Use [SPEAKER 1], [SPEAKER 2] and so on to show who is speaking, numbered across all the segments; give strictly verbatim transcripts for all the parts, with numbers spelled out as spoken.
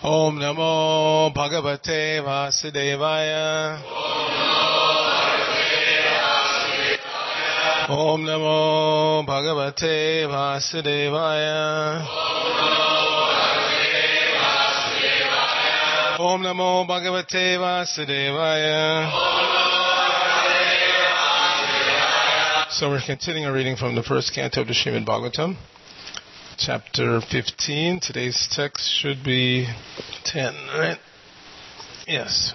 [SPEAKER 1] Om Namo Bhagavate Vasudevaya. Om Namo Bhagavate Vasudevaya. Om Namo Bhagavate Vasudevaya. So we're continuing our reading from the first canto of the Srimad Bhagavatam, chapter fifteen. Today's text should be ten, right? Yes.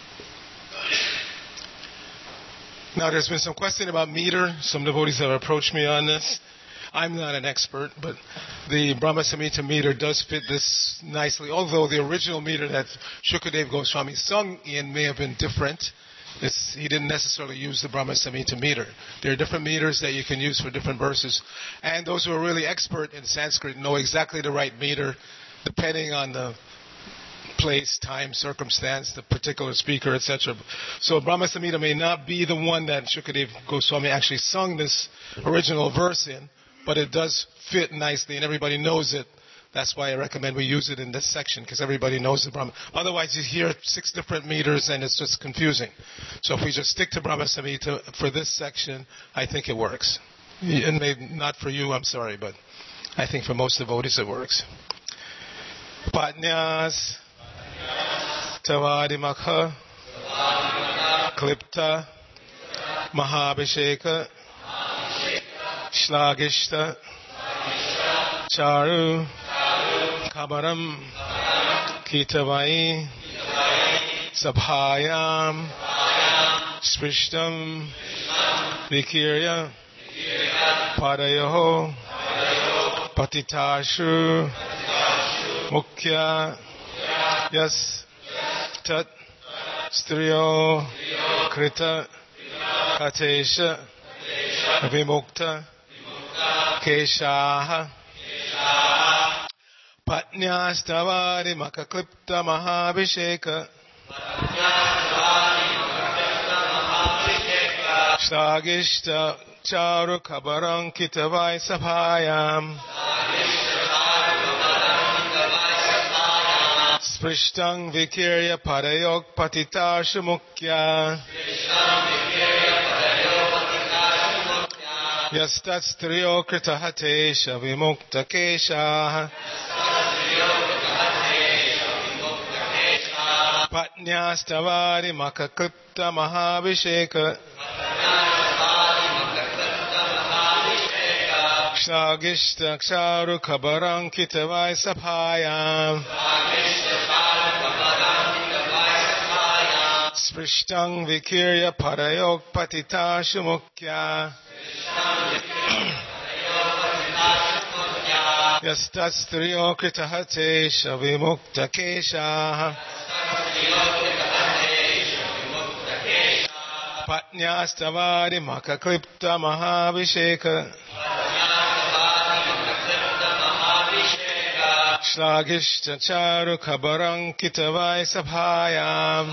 [SPEAKER 1] Now there's been some question about meter. Some devotees have approached me on this. I'm not an expert, but the Brahma Samhita meter does fit this nicely, although the original meter that Shukadeva Goswami sung in may have been different. It's, he didn't necessarily use the Brahma Samhita meter. There are different meters that you can use for different verses. And those who are really expert in Sanskrit know exactly the right meter, depending on the place, time, circumstance, the particular speaker, et cetera. So Brahma Samhita may not be the one that Shukadeva Goswami actually sung this original verse in, but it does fit nicely and everybody knows it. That's why I recommend we use it in this section, because everybody knows the Brahma. Otherwise, you hear six different meters and it's just confusing. So if we just stick to Brahma Samhita for this section, I think it works. And maybe not for you, I'm sorry, but I think for most devotees it works. Patnyas Tavadimakha Klipta Mahabhisheka Shlagishta Charu Kabaram Kitavai Sabhayam Sprishtam Vikirya Padayoho Patitashu Mukhya Yas Tat Striyo Krita Katesha Vimukta Keshaha Patnyastavari Makaklipta Mahabhisheka Shlagishta Charu Kabarang Kitavai Sabhayam Sprishtam Vikirya Padayok Patitashu Mukhya Yastat Striyo Kritahatesha Vimukta Keshaha Patnyastavari Makaklipta Mahabhisheka Shlagishta Ksharu Kabarang Kitavai Sabhayam Sprishtam Vikirya Padayok Patitashu Mukhya Yastat Striyo Kritahatesha Vimukta Keshaha Patnyastavari Makaklipta Mahabhisheka Shlagishta Charu Kabarang Kitavai Sabhayam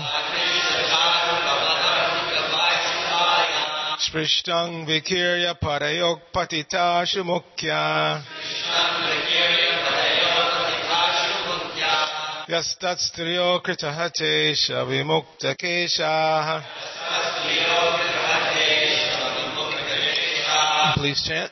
[SPEAKER 1] Sprishtam Vikirya Padayok Patitashu Mukhya Yastat Striyo Kritahatesha Vimukta Keshaha. Please chant.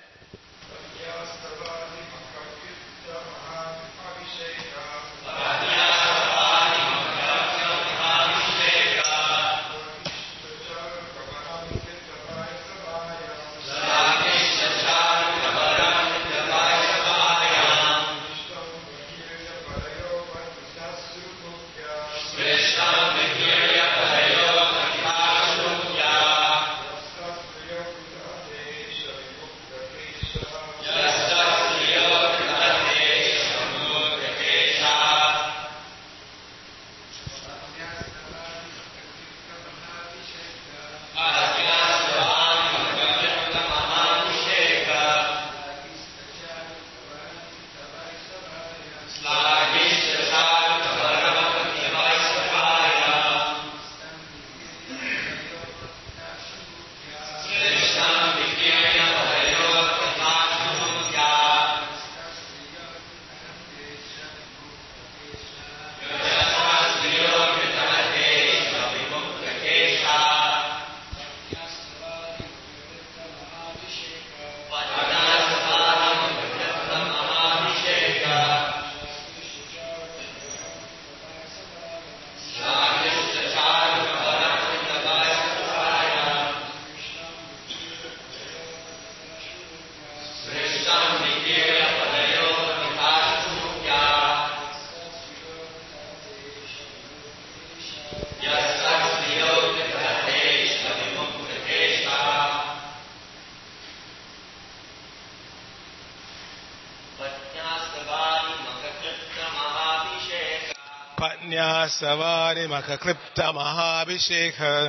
[SPEAKER 1] Patnya Savari Makaklipta Mahabhishekha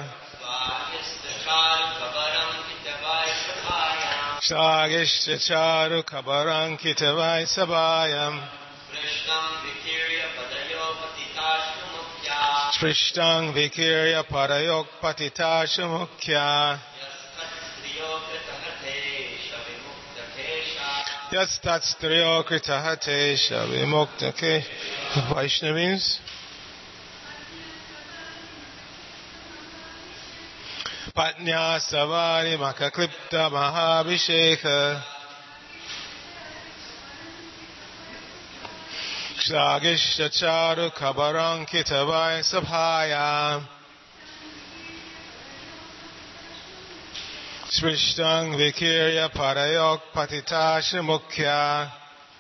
[SPEAKER 1] Shagishta Charu Kabarang Kitavai Sabayam Srishtang Vikirya Parayok Patitashamukya Yastat Striyo Kritahate Shavimukta. Vaishnavins. Patnya Savari Makaklipta Mahabhishekha Shagishta Charu Kabarang Kitavai Sabhaya Srishtang Vikirya Parayok Patitashamukya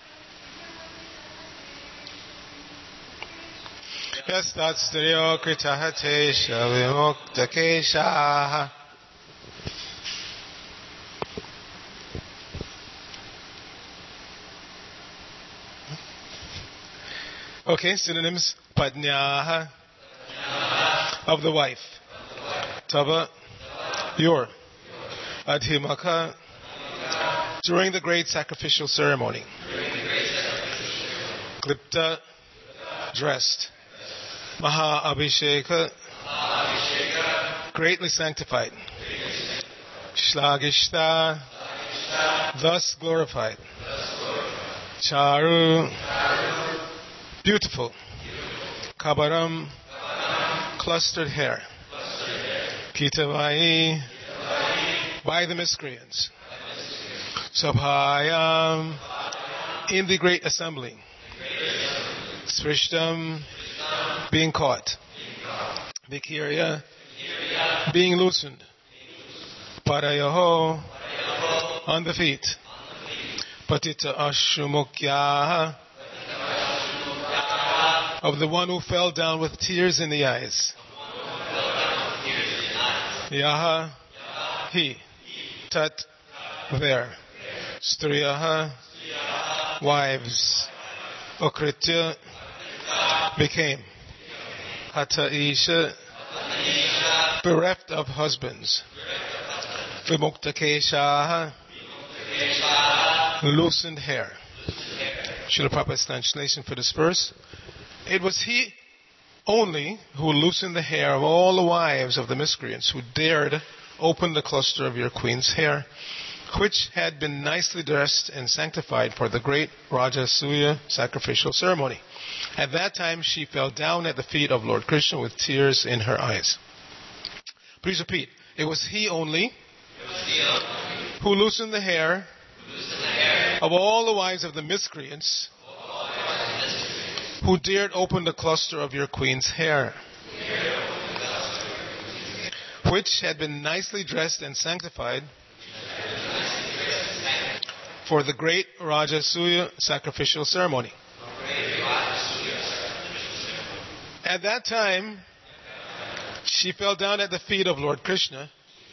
[SPEAKER 1] Yastat Striyo Kritahate Shavimukta Keshaha. Okay, synonyms. Padnyaha, of the wife. Tava, your. Adhimaka, during the great sacrificial ceremony. Klipta, dressed. Maha Abhisheka, greatly sanctified. Shlagishta, thus glorified. Charu, beautiful. Kabaram, clustered hair. Kitavai, by the miscreants. Sabhayam, in the great assembly. Srishtam, being caught. Vikirya, being loosened. Parayaho, on the feet. Patita Ashumukya, of the one who fell down with tears in the eyes. Yaha, he. Tat, there. Striyaha, wives. Okritya, became. Hata Isha, bereft of husbands. Vimukta Keshaha, loosened hair. Srila Prabhupada's translation for this verse. It was he only who loosened the hair of all the wives of the miscreants who dared open the cluster of your queen's hair, which had been nicely dressed and sanctified for the great Rajasuya sacrificial ceremony. At that time she fell down at the feet of Lord Krishna with tears in her eyes. Please repeat. It was he only who loosened the hair of all the wives of the miscreants who dared open the cluster of your queen's hair, which had been nicely dressed and sanctified for the great Rajasuya sacrificial ceremony. At that time, she fell down at the feet of Lord Krishna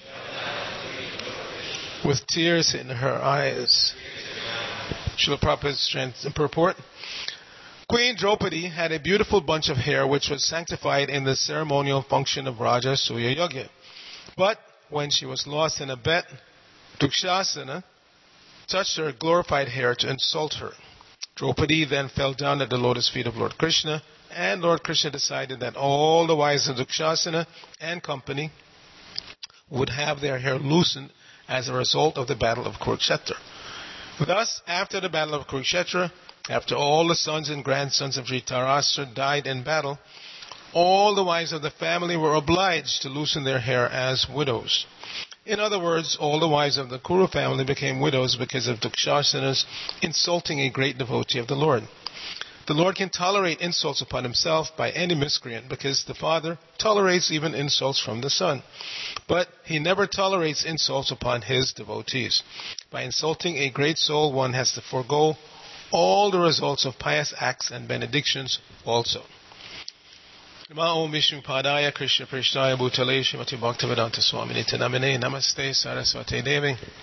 [SPEAKER 1] with tears in her eyes. Srila Prabhupada's purport. Queen Draupadi had a beautiful bunch of hair which was sanctified in the ceremonial function of Rajasuya Yajna. But when she was lost in a bet, Dukshasana touched her glorified hair to insult her. Draupadi then fell down at the lotus feet of Lord Krishna, and Lord Krishna decided that all the wives of Dukshasana and company would have their hair loosened as a result of the battle of Kurukshetra. Thus, after the battle of Kurukshetra, after all the sons and grandsons of Dhritarashtra died in battle, all the wives of the family were obliged to loosen their hair as widows. In other words, all the wives of the Kuru family became widows because of Dukshasana's insulting a great devotee of the Lord. The Lord can tolerate insults upon himself by any miscreant because the Father tolerates even insults from the Son. But he never tolerates insults upon his devotees. By insulting a great soul, one has to forego all the results of pious acts and benedictions also. Om Vishnu Padaya Krishna Prishnaya Bhutale Shrimati Bhaktivedanta Swamini Namine Namaste Saraswati Devi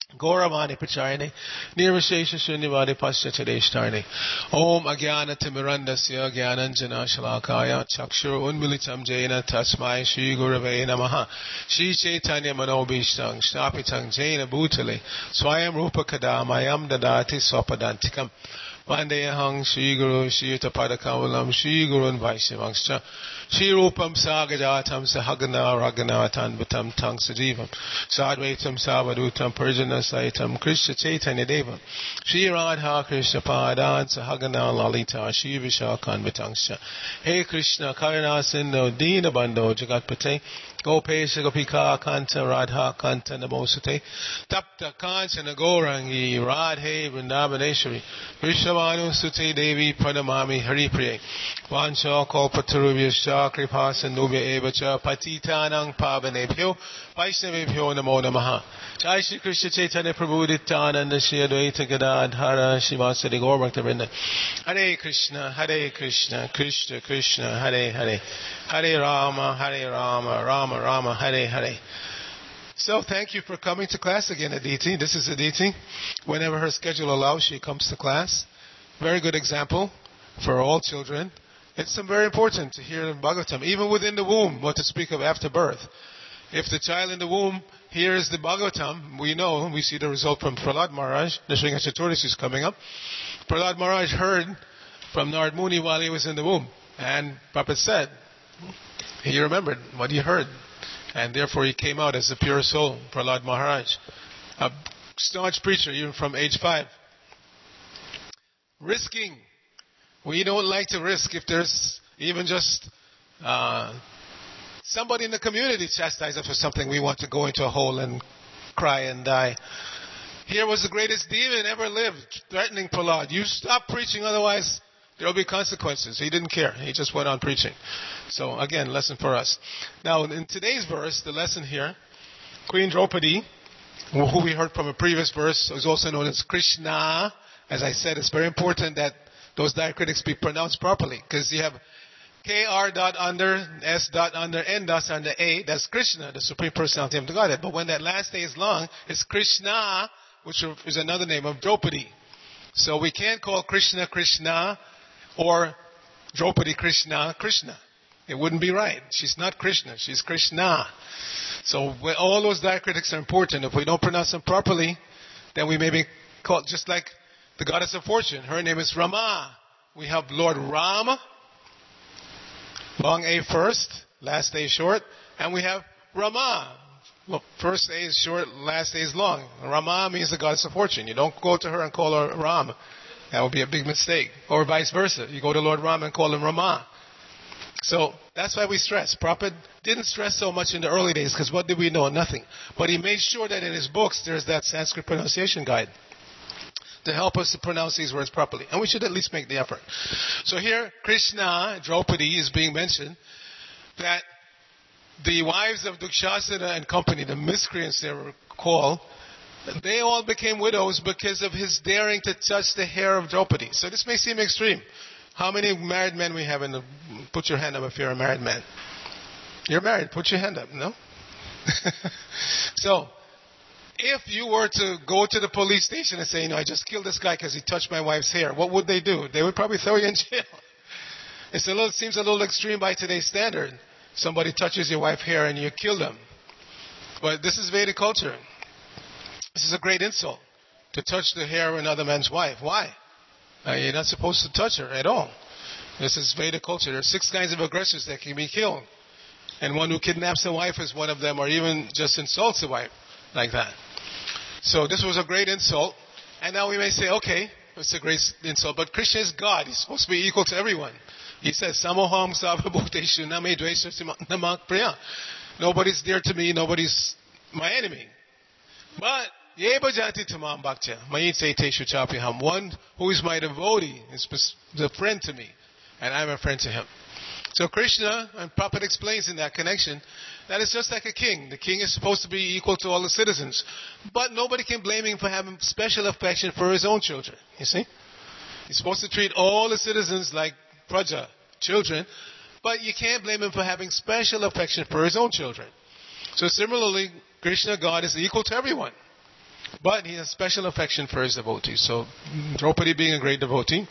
[SPEAKER 1] Gauravani Pacharni, Nirvashesha Shunyavadi Paschatadeshtarni, Om Agyana Timirandasya Gyananjana Shalakaya, Chakshur Unmilitam Jaina Tasmai Shri Gurave Namaha, Shri Chaitanya Manobhishtang, Snapitang Jaina Bhutale, Swayam Rupa Kadamayam Dadati Swapadantikam. Vandeyahang Shri Guru Shri Tapadakamalam Shri Gurun Vaishavangscha Shri Rupam Sagajatam Sahagana Raganatan Vatam Tang Sajivam Sadvaitam Savadutam Purjana Saitam Krishna Chaitanya Devam Shri Radha Krishna Padan Sahagana Lalita Shri Vishakan Vitangscha Hey Krishna Karuna Sindhu Dina Bandho Jagatpate Gopesha Gopika Kanta Radha Kanta Namosate Tapta Kanchana Gourangi Radhe Vrindavaneshwari Vishavanu Sute Devi Pranamami Haripriye Vancha Kalpatarubhyascha Kripa Sindhubhya Evacha Patitanang Pavanebhyo Vaishnavebhyo Namo Namaha Jai Shri Krishna Chaitanya Prabhu Nityananda Shri Advaita Gadadhara Shivasadi Gaur Bhaktivinoda Hare Krishna Hare Krishna Krishna Krishna Hare Hare Hare Rama Hare Rama Rama Rama Hare Hare. So thank you for coming to class again, Aditi. This is Aditi. Whenever her schedule allows, she comes to class. Very good example for all children. It's very important to hear in Bhagavatam, even within the womb, what to speak of after birth. If the child in the womb hears the Bhagavatam, we know, we see the result from Prahlad Maharaj, the Shringa Chaturdashi is coming up. Prahlad Maharaj heard from Narad Muni while he was in the womb. And Prabhupada said, he remembered what he heard. And therefore he came out as a pure soul, Prahlad Maharaj. A staunch preacher, even from age five. Risking. We don't like to risk if there's even just uh, somebody in the community chastise us for something. We want to go into a hole and cry and die. Here was the greatest demon ever lived, threatening Prahlad. You stop preaching, otherwise there will be consequences. He didn't care. He just went on preaching. So again, lesson for us. Now, in today's verse, the lesson here, Queen Draupadi, who we heard from a previous verse, is also known as Krishna. As I said, it's very important that those diacritics be pronounced properly, because you have K R dot under, S dot under, N dot under A. That's Krishna, the Supreme Personality of the Godhead. But when that last A is long, it's Krishna, which is another name of Draupadi. So we can't call Krishna Krishna or Draupadi Krishna Krishna. It wouldn't be right. She's not Krishna. She's Krishna. So all those diacritics are important. If we don't pronounce them properly, then we may be called, just like the goddess of fortune. Her name is Rama. We have Lord Rama, long A first, last A short. And we have Rama. Look, first A is short, last A is long. Rama means the goddess of fortune. You don't go to her and call her Ram. That would be a big mistake. Or vice versa. You go to Lord Ram and call him Rama. So that's why we stress. Prabhupada didn't stress so much in the early days, because what did we know? Nothing. But he made sure that in his books there's that Sanskrit pronunciation guide to help us to pronounce these words properly. And we should at least make the effort. So here, Krishna, Draupadi, is being mentioned, that the wives of Dukshasana and company, the miscreants they were called, they all became widows because of his daring to touch the hair of Draupadi. So this may seem extreme. How many married men we have in the... Put your hand up if you're a married man. You're married. Put your hand up, no? So, if you were to go to the police station and say, you know, I just killed this guy because he touched my wife's hair, what would they do? They would probably throw you in jail. It's a little, it seems a little extreme by today's standard. Somebody touches your wife's hair and you kill them. But this is Vedic culture. This is a great insult, to touch the hair of another man's wife. Why? Uh, you're not supposed to touch her at all. This is Vedic culture. There are six kinds of aggressors that can be killed. And one who kidnaps a wife is one of them, or even just insults a wife like that. So this was a great insult. And now we may say, okay, it's a great insult, but Krishna is God. He's supposed to be equal to everyone. He says, Samoham Savabhukteshu Name Dvesha Namak Priya. Nobody's dear to me, nobody's my enemy. But Yeba Jati Tamam Bhaktya, Mayit Teshu Chapiham, one who is my devotee, is a friend to me, and I'm a friend to him. So Krishna, and Prabhupada explains in that connection, that it's just like a king. The king is supposed to be equal to all the citizens. But nobody can blame him for having special affection for his own children, you see? He's supposed to treat all the citizens like praja, children, but you can't blame him for having special affection for his own children. So similarly, Krishna, God, is equal to everyone. But he has special affection for his devotees. So Draupadi being a great devotee,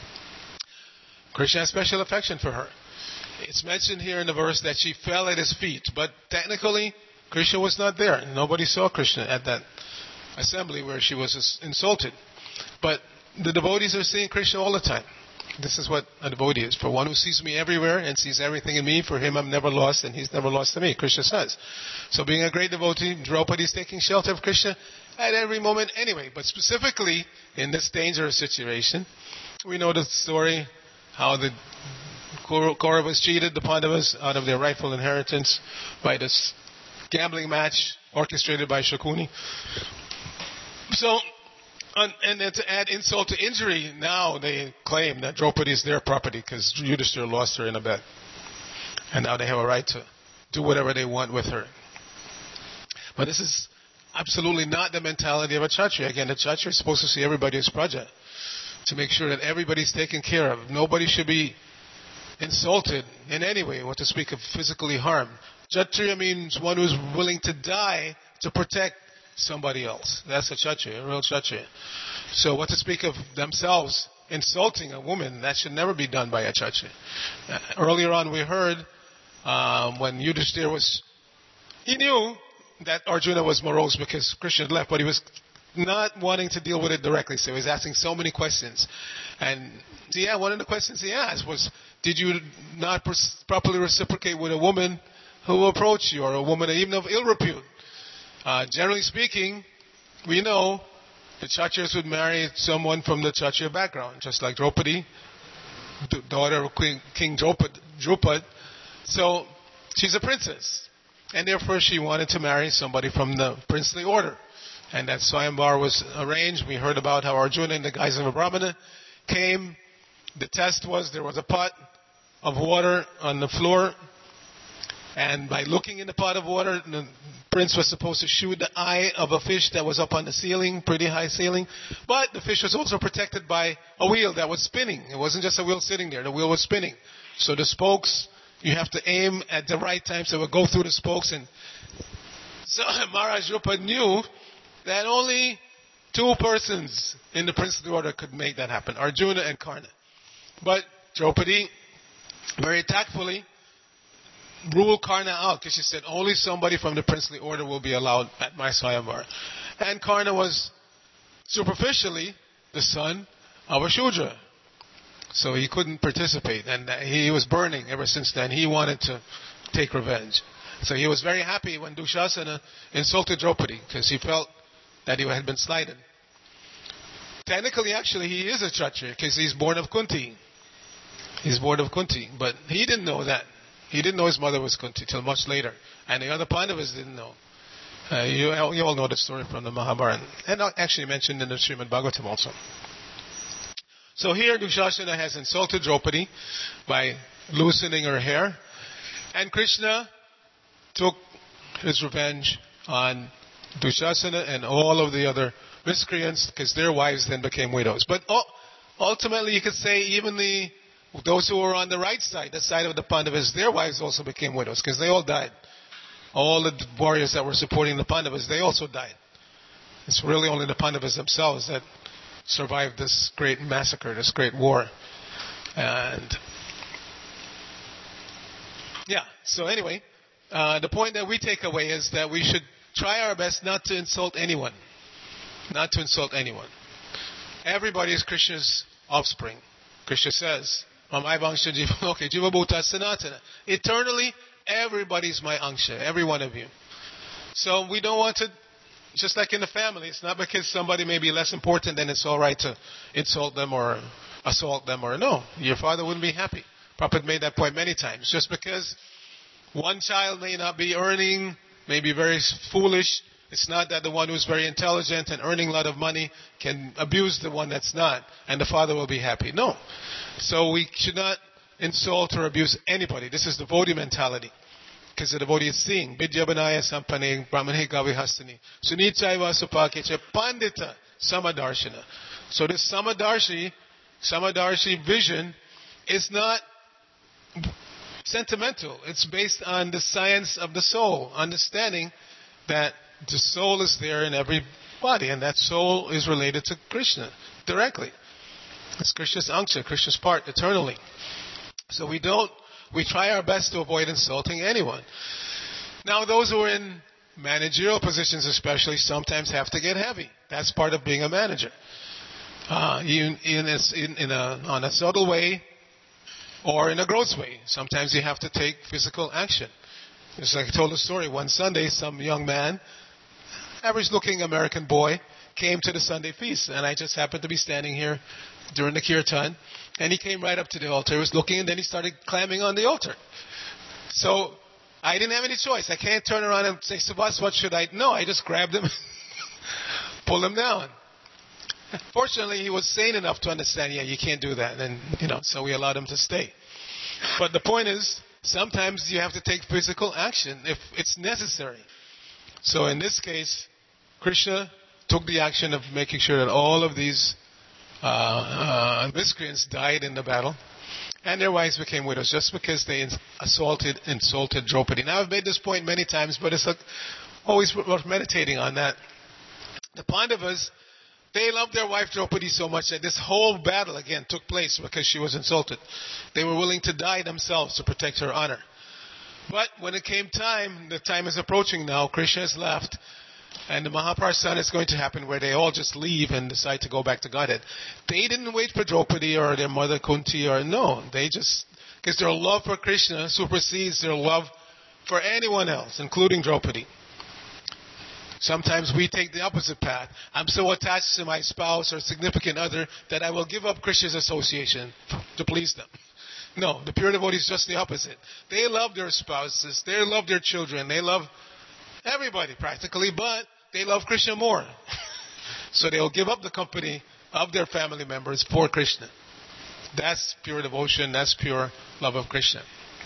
[SPEAKER 1] Krishna has special affection for her. It's mentioned here in the verse that she fell at his feet, but technically Krishna was not there. Nobody saw Krishna at that assembly where she was insulted. But the devotees are seeing Krishna all the time. This is what a devotee is. For one who sees me everywhere and sees everything in me, for him I'm never lost and he's never lost to me, Krishna says. So being a great devotee, Draupadi is taking shelter of Krishna at every moment anyway. But specifically in this dangerous situation, we know the story, how the Kauravas cheated the Pandavas out of their rightful inheritance by this gambling match orchestrated by Shakuni. So, and then to add insult to injury, now they claim that Draupadi is their property because Yudhishthira lost her in a bet. And now they have a right to do whatever they want with her. But this is absolutely not the mentality of a Kshatriya. Again, the Kshatriya is supposed to see everybody as praja, to make sure that everybody's taken care of. Nobody should be insulted in any way, or to speak of physically harmed. Kshatriya means one who's willing to die to protect somebody else. That's a Kshatriya, a real Kshatriya. So what to speak of themselves insulting a woman, that should never be done by a Kshatriya. Uh, earlier on we heard um, when Yudhishthira was, he knew that Arjuna was morose because Krishna had left, but he was not wanting to deal with it directly, so he was asking so many questions. And yeah, one of the questions he asked was, did you not pers- properly reciprocate with a woman who approached you, or a woman even of ill repute? Uh, generally speaking, we know the Kshatriyas would marry someone from the Kshatriya background, just like Draupadi, d- daughter of King, King Draupad, Drupad. So she's a princess, and therefore she wanted to marry somebody from the princely order. And that Swayamvar was arranged. We heard about how Arjuna, in the guise of a Brahmana, came. The test was there was a pot of water on the floor, and by looking in the pot of water, the prince was supposed to shoot the eye of a fish that was up on the ceiling, pretty high ceiling. But the fish was also protected by a wheel that was spinning. It wasn't just a wheel sitting there. The wheel was spinning. So the spokes, you have to aim at the right time so it would go through the spokes. And so Maharaj Drupa knew that only two persons in the princely order could make that happen, Arjuna and Karna. But Draupadi, very tactfully, ruled Karna out, because she said only somebody from the princely order will be allowed at my Swayamvar. And Karna was superficially the son of a Shudra, so he couldn't participate, and he was burning ever since then. He wanted to take revenge. So he was very happy when Dushasana insulted Draupadi, because he felt that he had been slighted. Technically, actually, he is a Kshatriya, because he's born of Kunti. He's born of Kunti, but he didn't know that. He didn't know his mother was Kunti till much later. And the other Pandavas didn't know. Uh, you, you all know the story from the Mahabharata. And actually mentioned in the Srimad Bhagavatam also. So here Dushasana has insulted Draupadi by loosening her hair. And Krishna took his revenge on Dushasana and all of the other miscreants, because their wives then became widows. But ultimately you could say even the those who were on the right side, the side of the Pandavas, their wives also became widows, because they all died. All the warriors that were supporting the Pandavas, they also died. It's really only the Pandavas themselves that survived this great massacre, this great war. And yeah, so anyway, uh, the point that we take away is that we should try our best not to insult anyone. Not to insult anyone. Everybody is Krishna's offspring. Krishna says, eternally, everybody's my angsha, every one of you. So we don't want to, just like in the family, it's not because somebody may be less important then it's all right to insult them or assault them, or no, your father wouldn't be happy. Prabhupada made that point many times. Just because one child may not be earning, may be very foolish, it's not that the one who's very intelligent and earning a lot of money can abuse the one that's not, and the father will be happy. No. So we should not insult or abuse anybody. This is devotee mentality. Because the devotee is seeing, Vidyabanaya Sampane Brahmane Gavihastani Sunichaiva Supakecha Pandita Samadarshana. So this Samadarshi, Samadarshi vision is not sentimental. It's based on the science of the soul, understanding that the soul is there in every body, and that soul is related to Krishna directly. It's Krishna's anksha, Krishna's part eternally. So we don't, we try our best to avoid insulting anyone. Now those who are in managerial positions especially sometimes have to get heavy. That's part of being a manager. Uh, in, in, a, in, in a, on a subtle way or in a gross way. Sometimes you have to take physical action. Just like I told a story, one Sunday some young man, average looking American boy, came to the Sunday feast, and I just happened to be standing here during the kirtan, and he came right up to the altar, he was looking, and then he started climbing on the altar. So I didn't have any choice. I can't turn around and say, Subhas, what should I? No, I just grabbed him, pulled him down. Fortunately, he was sane enough to understand, yeah, you can't do that. And, you know, so we allowed him to stay. But the point is, sometimes you have to take physical action if it's necessary. So in this case, Krishna took the action of making sure that all of these uh, uh, miscreants died in the battle. And their wives became widows just because they assaulted, insulted Draupadi. Now, I've made this point many times, but it's like always worth meditating on that. The Pandavas, they loved their wife Draupadi so much that this whole battle, again, took place because she was insulted. They were willing to die themselves to protect her honor. But when it came time, the time is approaching now, Krishna has left, and the Mahaprasthana is going to happen where they all just leave and decide to go back to Godhead. They didn't wait for Draupadi or their mother Kunti or no. They just, because their love for Krishna supersedes their love for anyone else, including Draupadi. Sometimes we take the opposite path. I'm so attached to my spouse or significant other that I will give up Krishna's association to please them. No, the pure devotee is just the opposite. They love their spouses, they love their children, they love everybody practically, but they love Krishna more. So they'll give up the company of their family members for Krishna. That's pure devotion, that's pure love of Krishna.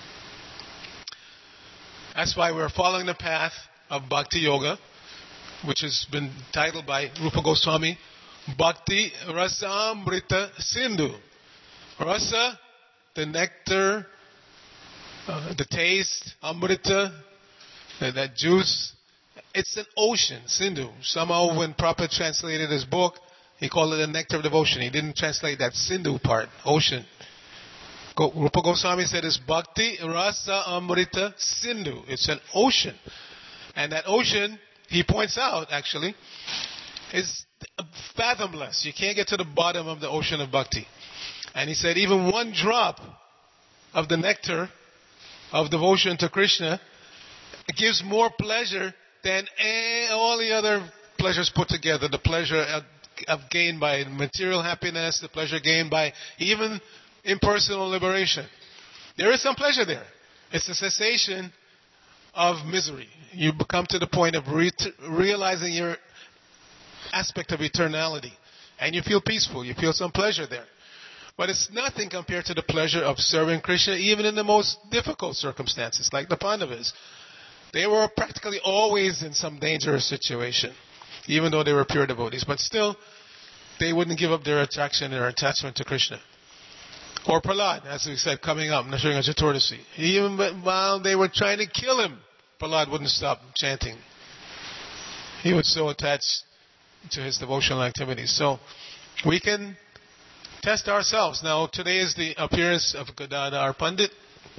[SPEAKER 1] That's why we're following the path of Bhakti Yoga, which has been titled by Rupa Goswami, Bhakti Rasamrita Sindhu. Rasa, the nectar, uh, the taste, Amrita, uh, that juice. It's an ocean, Sindhu. Somehow when Prabhupada translated his book, he called it the nectar of devotion. He didn't translate that Sindhu part, ocean. Go, Rupa Goswami said it's Bhakti Rasa Amrita Sindhu. It's an ocean. And that ocean, he points out actually, is fathomless. You can't get to the bottom of the ocean of bhakti. And he said even one drop of the nectar of devotion to Krishna gives more pleasure than all the other pleasures put together. The pleasure of, of gained by material happiness, the pleasure gained by even impersonal liberation. There is some pleasure there. It's a cessation of misery. You come to the point of re- realizing your aspect of eternality. And you feel peaceful. You feel some pleasure there. But it's nothing compared to the pleasure of serving Krishna, even in the most difficult circumstances, like the Pandavas. They were practically always in some dangerous situation, even though they were pure devotees. But still, they wouldn't give up their attraction and their attachment to Krishna. Or Prahlad, as we said, coming up, during Chaturdasi. Even while they were trying to kill him, Prahlad wouldn't stop chanting. He was so attached to his devotional activities. So, we can test ourselves. Now, today is the appearance of Gadadhar Pandit,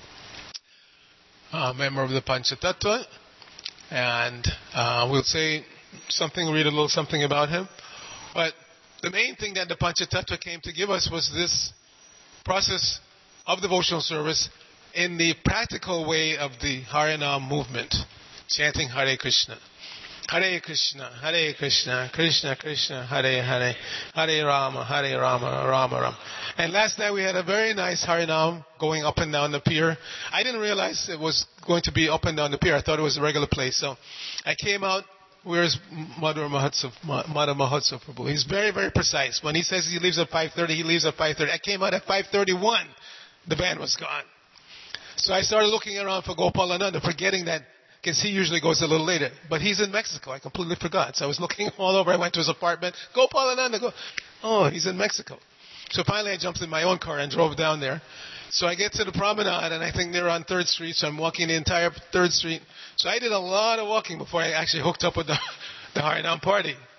[SPEAKER 1] a member of the Panchatattva, and uh, we'll say something, read a little something about him. But the main thing that the Panchatattva came to give us was this process of devotional service in the practical way of the Harinam movement, chanting Hare Krishna. Hare Krishna, Hare Krishna, Krishna Krishna, Hare Hare, Hare Rama, Hare Rama, Rama Rama. And last night we had a very nice Harinam going up and down the pier. I didn't realize it was going to be up and down the pier. I thought it was a regular place. So I came out. Where's Madhur Mahotsav, Madhur Mahotsav Prabhu? He's very, very precise. When he says he leaves at five thirty, he leaves at five thirty. I came out at five thirty-one. The band was gone. So I started looking around for Gopalananda, forgetting that, because he usually goes a little later. But he's in Mexico. I completely forgot. So I was looking all over. I went to his apartment. Gopalananda, go. Oh, he's in Mexico. So finally I jumped in my own car and drove down there. So I get to the promenade, and I think they're on third Street, so I'm walking the entire third Street. So I did a lot of walking before I actually hooked up with the, the Harinam party.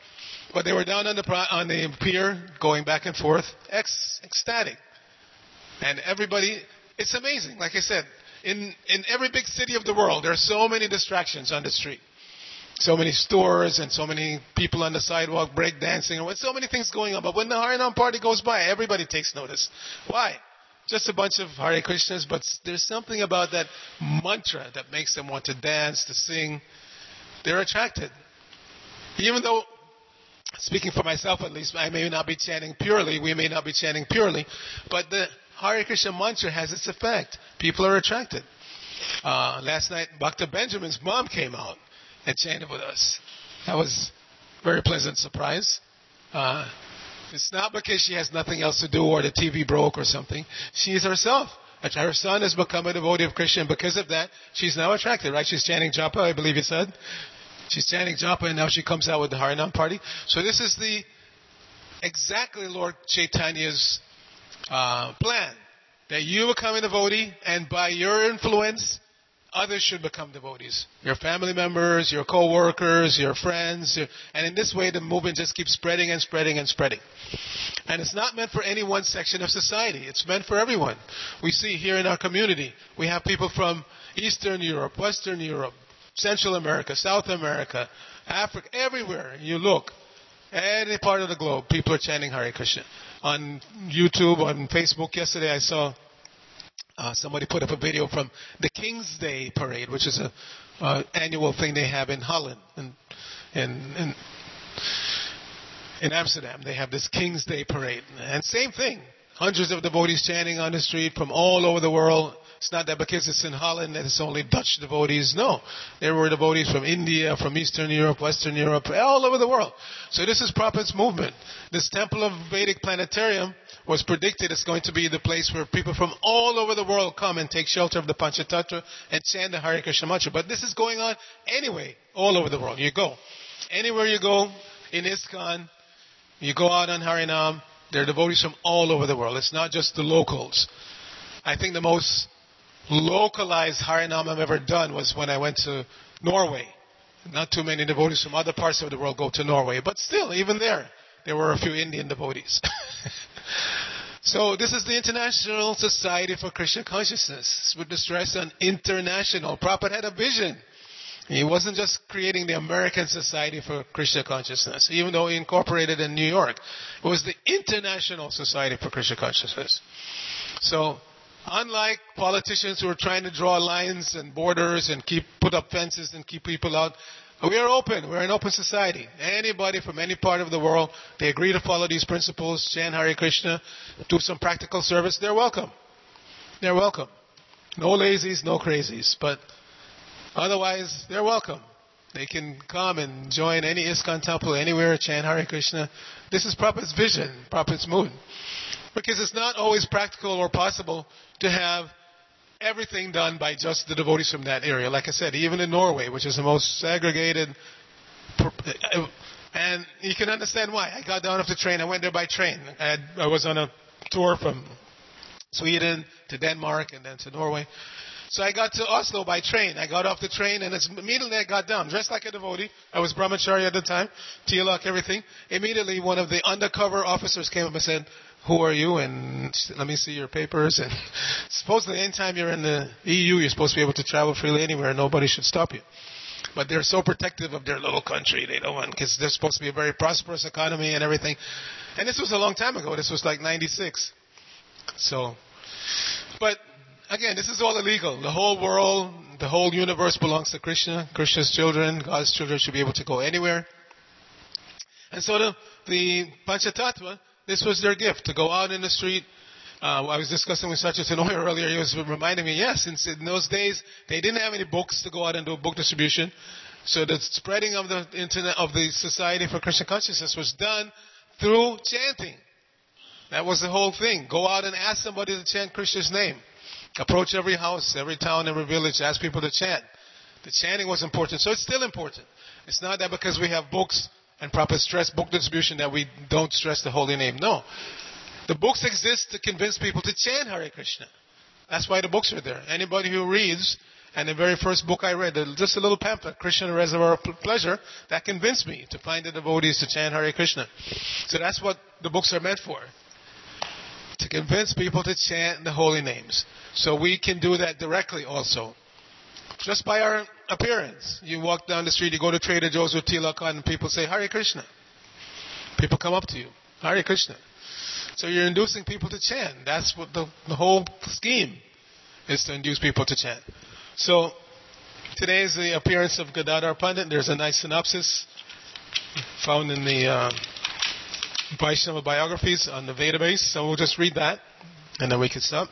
[SPEAKER 1] But they were down on the pro- on the pier, going back and forth, ex- ecstatic. And everybody, it's amazing. Like I said, in, in every big city of the world, there are so many distractions on the street. So many stores and so many people on the sidewalk break dancing. And so many things going on. But when the Harinam party goes by, everybody takes notice. Why? Just a bunch of Hare Krishnas, but there's something about that mantra that makes them want to dance, to sing. They're attracted. Even though, speaking for myself at least, I may not be chanting purely, we may not be chanting purely, but the Hare Krishna mantra has its effect. People are attracted. Uh, last night, Bhakta Benjamin's mom came out and chanted with us. That was a very pleasant surprise. Uh, it's not because she has nothing else to do or the T V broke or something. She is herself. Her son has become a devotee of Krishna, and because of that, she's now attracted, right? She's chanting japa, I believe you said. She's chanting japa, and now she comes out with the Harinam party. So this is the exactly Lord Chaitanya's uh, plan, that you become a devotee, and by your influence, others should become devotees. Your family members, your co-workers, your friends. Your, and in this way, the movement just keeps spreading and spreading and spreading. And it's not meant for any one section of society. It's meant for everyone. We see here in our community, we have people from Eastern Europe, Western Europe, Central America, South America, Africa, everywhere you look, any part of the globe, people are chanting Hare Krishna. On YouTube, on Facebook, yesterday I saw Uh, somebody put up a video from the King's Day Parade, which is a uh, annual thing they have in Holland and in, in in Amsterdam. They have this King's Day Parade, and same thing. Hundreds of devotees chanting on the street from all over the world. It's not that because it's in Holland that it's only Dutch devotees. No, there were devotees from India, from Eastern Europe, Western Europe, all over the world. So this is Prabhupada's movement. This Temple of Vedic Planetarium was predicted it's going to be the place where people from all over the world come and take shelter of the Panchatattva and chant the Hare Krishna mantra. But this is going on anyway, all over the world. You go. Anywhere you go in ISKCON, you go out on Harinam, there are devotees from all over the world. It's not just the locals. I think the most localized Harinam I've ever done was when I went to Norway. Not too many devotees from other parts of the world go to Norway. But still, even there, there were a few Indian devotees. So this is the International Society for Krishna Consciousness, with the stress on international. Prabhupada had a vision. He wasn't just creating the American Society for Krishna Consciousness, even though he incorporated in New York. It was the International Society for Krishna Consciousness. So, unlike politicians who are trying to draw lines and borders and keep put up fences and keep people out, we are open. We're an open society. Anybody from any part of the world, they agree to follow these principles, chant Hare Krishna, do some practical service, they're welcome. They're welcome. No lazies, no crazies. But otherwise, they're welcome. They can come and join any ISKCON temple anywhere, chant Hare Krishna. This is Prabhupada's vision, Prabhupada's mood. Because it's not always practical or possible to have everything done by just the devotees from that area. Like I said, even in Norway, which is the most segregated, and you can understand why. I got down off the train. I went there by train. I, had, I was on a tour from Sweden to Denmark and then to Norway. So I got to Oslo by train. I got off the train, and it's, immediately I got down, dressed like a devotee. I was brahmachari at the time, tilak, everything. Immediately, one of the undercover officers came up and said, "Who are you? And let me see your papers." And supposedly, anytime you're in the E U, you're supposed to be able to travel freely anywhere. Nobody should stop you. But they're so protective of their little country. They don't want, because they're supposed to be a very prosperous economy and everything. And this was a long time ago. This was like ninety-six. So, but again, this is all illegal. The whole world, the whole universe belongs to Krishna. Krishna's children, God's children should be able to go anywhere. And so the, the Panchatattva, this was their gift, to go out in the street. Uh, I was discussing with Satya Tenoy earlier. He was reminding me, yes, in, in those days, they didn't have any books to go out and do book distribution. So the spreading of the internet, of the Society for Krishna Consciousness was done through chanting. That was the whole thing. Go out and ask somebody to chant Krishna's name. Approach every house, every town, every village, ask people to chant. The chanting was important, so it's still important. It's not that because we have books and proper stress book distribution that we don't stress the holy name. No. The books exist to convince people to chant Hare Krishna. That's why the books are there. Anybody who reads And the very first book I read, just a little pamphlet, Krishna Reservoir of Pleasure, that convinced me to find the devotees to chant Hare Krishna. So that's what the books are meant for, to convince people to chant the holy names. So we can do that directly also, just by our appearance. You walk down the street, you go to Trader Joe's or Tilakon, and people say, Hare Krishna. People come up to you, Hare Krishna. So you're inducing people to chant. That's what the, the whole scheme is, to induce people to chant. So today is the appearance of Gadadhar Pandit. There's a nice synopsis found in the uh, Vaishnava biographies on the database. So we'll just read that, and then we can stop.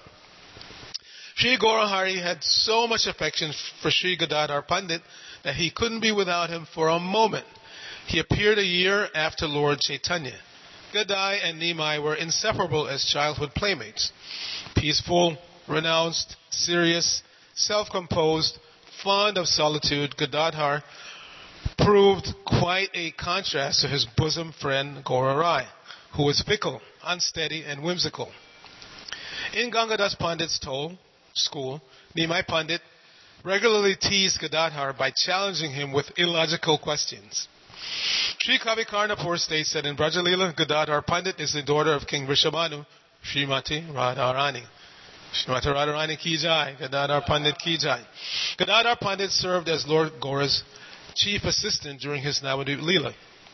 [SPEAKER 1] Sri Gaurahari had so much affection for Sri Gadadhar Pandit that he couldn't be without him for a moment. He appeared a year after Lord Chaitanya. Gadai and Nimai were inseparable as childhood playmates. Peaceful, renounced, serious, self-composed, fond of solitude, Gadadhar proved quite a contrast to his bosom friend Gaura Rai, who was fickle, unsteady, and whimsical. In Gangadas Pandit's toll school, Nimai Pandit regularly teased Gadadhar by challenging him with illogical questions. Sri Kavi Karnapur states that in Brajalila, Gadadhar Pandit is the daughter of King Vrishabhanu, Srimati Radharani. Srimati Radharani ki jai, Gadadhar Pandit ki jai. Gadadhar Pandit served as Lord Gaura's chief assistant during his Navadvip Leela.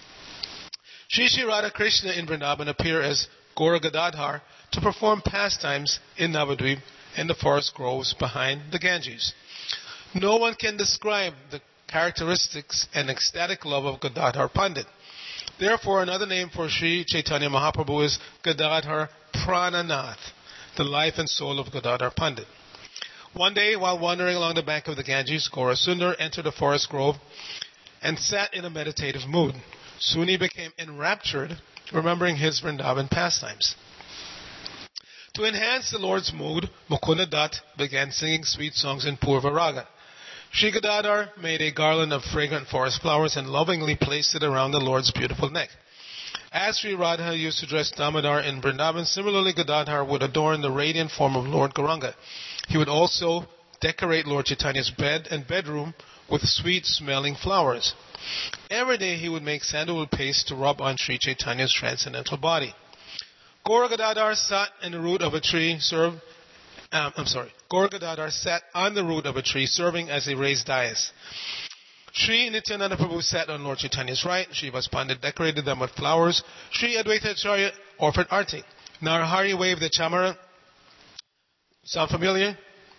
[SPEAKER 1] Sri Sri Radha Krishna in Vrindavan appear as Gaura Gadadhar to perform pastimes in Navadvip in the forest groves behind the Ganges. No one can describe the characteristics and ecstatic love of Gadadhar Pandit. Therefore, another name for Sri Chaitanya Mahaprabhu is Gadadhar Prananath, the life and soul of Gadadhar Pandit. One day, while wandering along the bank of the Ganges, Gaura Sundar entered a forest grove and sat in a meditative mood. Soon he became enraptured, remembering his Vrindavan pastimes. To enhance the Lord's mood, Mukunda Dutt began singing sweet songs in Purva Raga. Sri Gadadhar made a garland of fragrant forest flowers and lovingly placed it around the Lord's beautiful neck. As Sri Radha used to dress Damodar in Vrindavan, similarly Gadadhar would adorn the radiant form of Lord Gauranga. He would also decorate Lord Chaitanya's bed and bedroom with sweet-smelling flowers. Every day he would make sandalwood paste to rub on Sri Chaitanya's transcendental body. Gaura Gadadhar sat in the root of a tree, served Um, I'm sorry. Gaura Gadadhar sat on the root of a tree, serving as a raised dais. Sri Nityananda Prabhu sat on Lord Chaitanya's right. Sri Vas Pandit decorated them with flowers. Sri Advaita Acharya offered arti. Narahari waved the chamara. Sound familiar?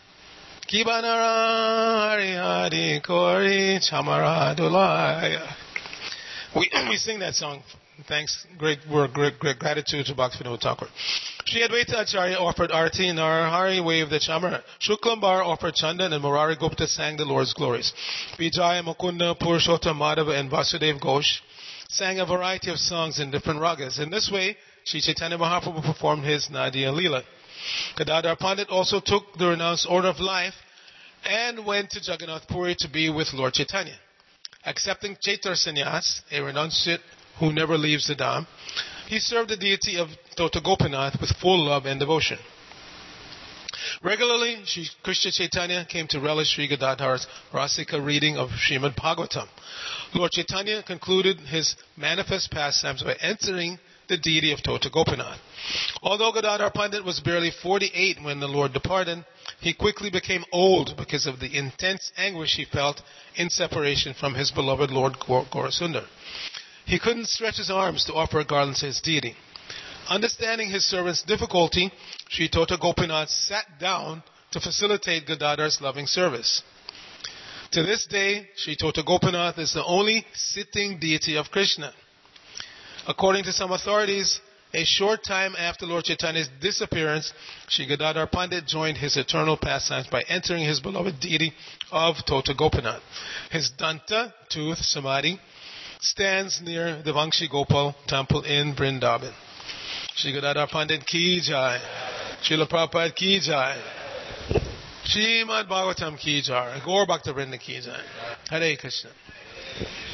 [SPEAKER 1] Kibanara Hari Hari Kori Chamara Dulaya. We we sing that song. Thanks, great work, great, great gratitude to Bhaktivinoda Thakur. Sri Advaita Acharya offered arti, Narahari waved the chamara. Shuklambar offered chandan, and Murari Gupta sang the Lord's glories. Vijaya, Mukunda, Purushottam, Madhava, and Vasudev Ghosh sang a variety of songs in different ragas. In this way, Sri Chaitanya Mahaprabhu performed his Nadia Leela. Gadadhar Pandit also took the renounced order of life and went to Jagannath Puri to be with Lord Chaitanya. Accepting Chaitar Sannyas, a renunciate who never leaves the Dham, he served the deity of Tota Gopinath with full love and devotion. Regularly, Sri Krishna Chaitanya came to relish Sri Gadadhar's Rasika reading of Srimad Bhagavatam. Lord Chaitanya concluded his manifest pastimes by entering the deity of Tota Gopinath. Although Gadadhar Pandit was barely forty-eight when the Lord departed, he quickly became old because of the intense anguish he felt in separation from his beloved Lord Gaura Sundar. He couldn't stretch his arms to offer a garland to his deity. Understanding his servant's difficulty, Sri Tota Gopinath sat down to facilitate Gadadhar's loving service. To this day, Sri Tota Gopinath is the only sitting deity of Krishna. According to some authorities, a short time after Lord Chaitanya's disappearance, Sri Gadadhar Pandit joined his eternal pastimes by entering his beloved deity of Tota Gopinath. His Danta, tooth, samadhi, stands near the Vangshi Gopal temple in Vrindavan. Sri Gadadhar Pandit ki jai. Srila Prabhupada ki jai. Srimad Bhagavatam ki jai. Gaur Bhakta Vrinda ki jai. Hare Krishna.